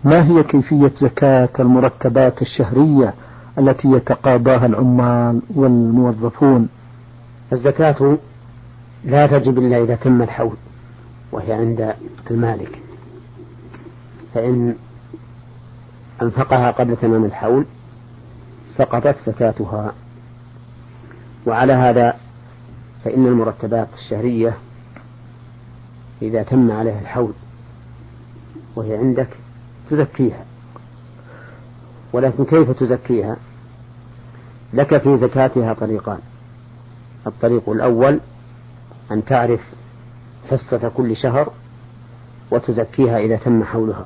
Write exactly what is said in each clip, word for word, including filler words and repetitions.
ما هي كيفية زكاة المرتبات الشهرية التي يتقاضاها العمال والموظفون؟ الزكاة لا تجب إلا إذا تم الحول، وهي عند المالك، فإن أنفقها قبل تمام الحول سقطت زكاتها. وعلى هذا فإن المرتبات الشهرية إذا تم عليها الحول وهي عندك تزكيها. ولكن كيف تزكيها؟ لك في زكاتها طريقان. الطريق الأول أن تعرف حصة كل شهر وتزكيها إذا تم حولها،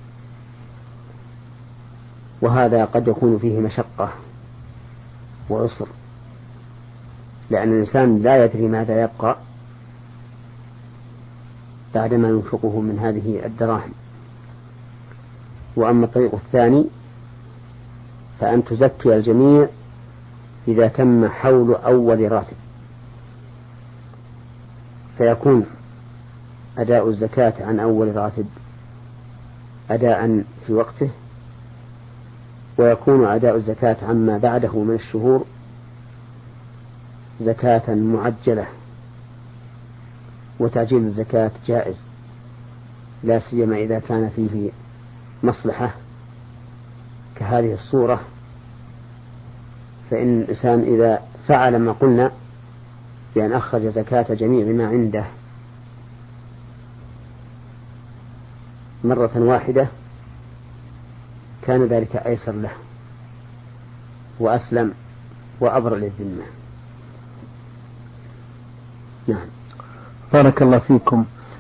وهذا قد يكون فيه مشقة وعسر، لأن الإنسان لا يدري ماذا يبقى بعدما ينفقه من هذه الدراهم. وأما الطريق الثاني فأن تزكي الجميع إذا تم حول أول راتب، فيكون أداء الزكاة عن أول راتب أداء في وقته، ويكون أداء الزكاة عما بعده من الشهور زكاة معجلة. وتعجيل الزكاة جائز، لا سيما إذا كان فيه مصلحة كهذه الصورة، فإن الإنسان إذا فعل ما قلنا بأن أخرج زكاة جميع ما عنده مرة واحدة كان ذلك أيسر له وأسلم وأبرأ للذمة. نعم. بارك الله فيكم.